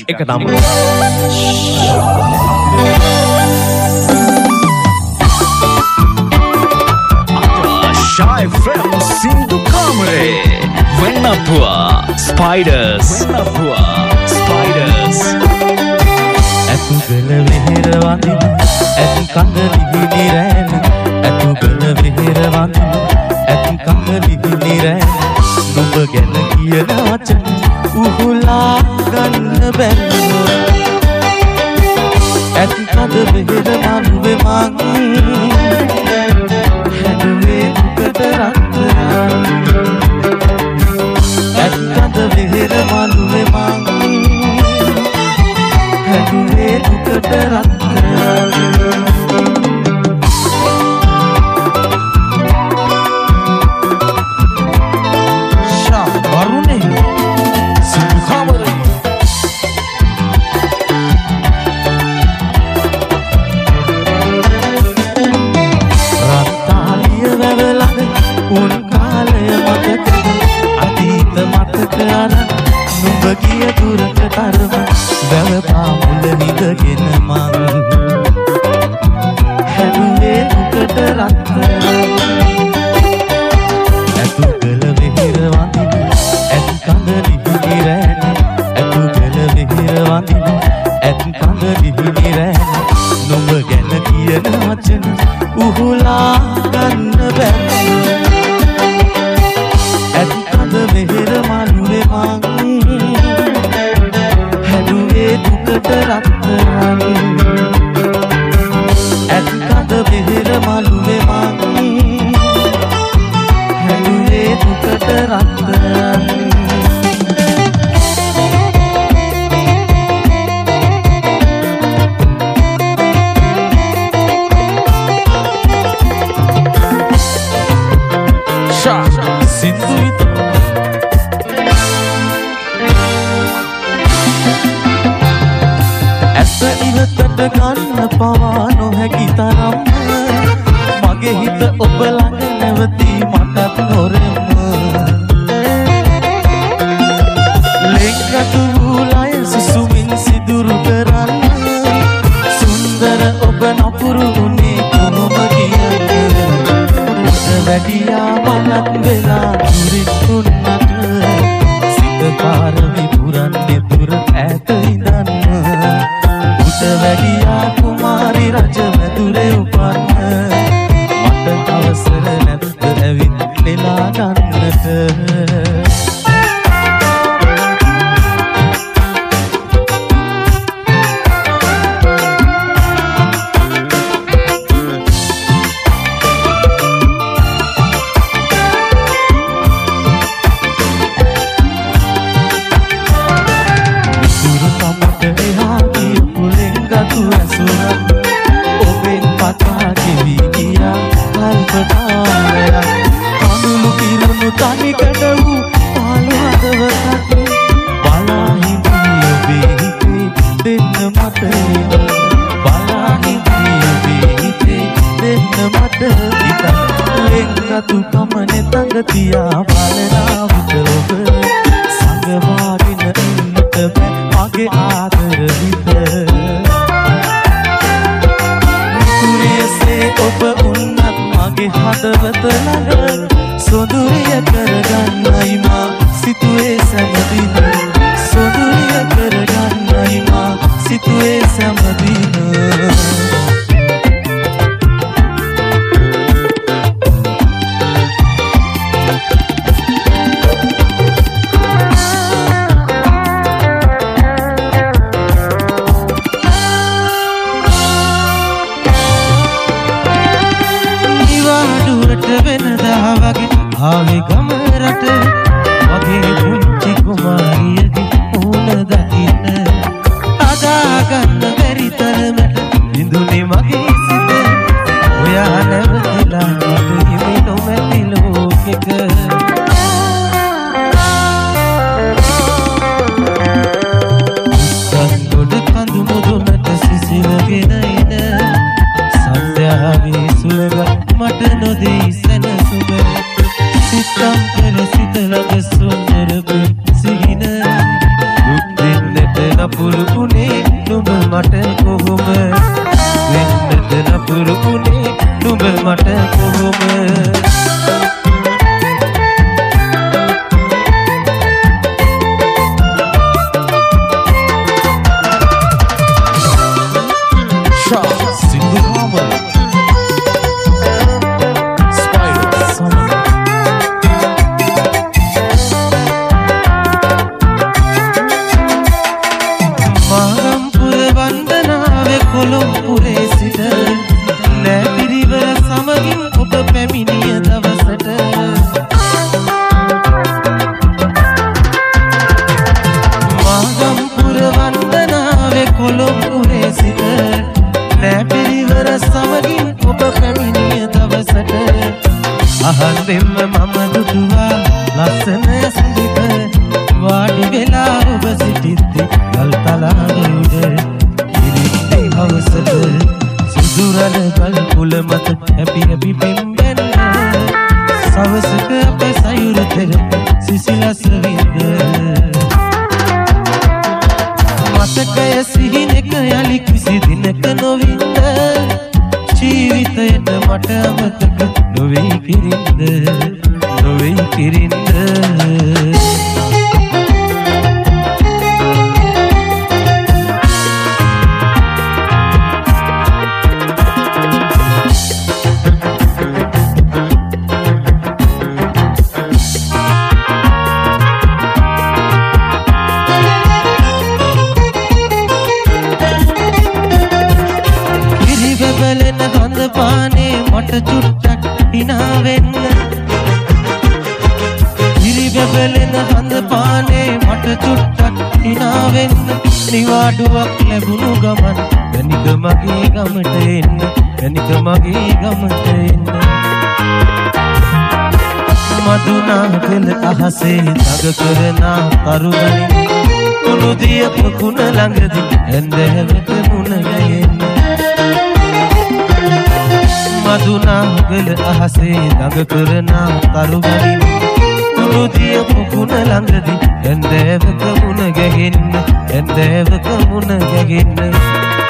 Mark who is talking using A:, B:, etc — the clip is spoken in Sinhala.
A: එක නම. Shy from Sindhu Kamare. Vennapua Spiders. Vennapua Spiders.
B: Atugala vehera vandina, ati kandali nirana. Atugala vehera vandina, ati kandali nirana. Numba gana kiyana wacan, uhula ganna bella. Ati kada vehera manuve mangi, haduve ukata ratran. Ati kada vehera manuve mangi, haduve ukata ratran. Nubagiya duraka tarma gawa paamul nidagena man haduwe ukata ratran atugala vehira vandina ati kandali nirana atugala vehira vandina ati kandali nirana numba gana kiyana wachana uhula ganna bella ati kada vehira manuwe mangi ukata ratran ati kada vehera maluve mangi haduwe ukata ratran Sindhu ඉවතට ගන්න පවා නොහැකි තරම් මගේ හිත ඔබ ළඟ නැවතී මටත් නොරෙම ලෙන්ගතු වූලය සුසුමින් සිදුරු කරන්න සුන්දර ඔබ නපුරු වුණේ කොහොම කියන්න ඔබ වැඩියා මනක් වෙලා දුරින් තුන්නට සිත පාරමි පුරන්නේ දුර ඈත ඉඳන්න වැඩියා කුමාරි රජ මැදුරේ උපන්න මට අවසර නැද්ද ඇවිත් නෙලා ගන්නට ඔබෙන් පතා ගෙවි ගියා කල්පනාලයක් කඳුළු කිරුණු තනිකඩ වූ පාළු හදවතක් බලා හිඳී ඔබේ හිතේ දෙන්න මට බලා හිඳී ඔබේ හිතේ දෙන්න මට හිතක් ලෙන්ගතු කමනේ තඟ තියා බලනා විට ඔබ සංගවාගෙන ඉන්නට බෑ මගේ ආදර හිත ඔබ උන්නත් මගේ හදවත ළඟ සොඳුරිය කරගන්නයි මා සිතුවේ සැමදින සොඳුරිය කරගන්නයි මා සිතුවේ සැමදින ආවේ ගම රට වගේ පුංචි කුමාරියගේ ඕන දකින්න කොළඹුවේ සිට නැපිරිවර සමගින් ඔබ පැමිණිය දවසට අහන් දෙන්න මම දුටුවා ලස්සන සුඳිත වාඩි වෙලා ඔබ සිටිද්දි ගල්තලාව උඩ ඉරිත්තේ හවසට සුදුරන ගල් කුල මත හැපි හැපි පෙම්බෙන්න සවසක අප සයුර තෙර සිසිලස විඳ මතකය සිහිනක යලි කිසි දිනක නොවින්ද ජීවිතයට මට අමතක නොවෙයි කිරින්ද නොවෙයි කිරින්ද මට චුට්ටක් හිනා වෙන්න ඉරිබැබලෙන හඳ පානේ මට චුට්ටක් හිනා වෙන්න නිවාඩුවක් ලැබුණු ගමන් ගනික මගේ ගමට එන්න ගනික මගේ ගමට එන්න මදුනාගල අහසේ තග කරනා කරුගනින් කුණුදිය පුකුණ ළඟදී ඇඳහැවට මුණ ගැයෙන්න මදුනාගල අහසේ දඟ කරනා කරුගනින් කුණුදිය පුකුණ ළඟදී ඇඳෑවක මුණ ගැහෙන්න ඇඳෑවක මුණ ගැහෙන්න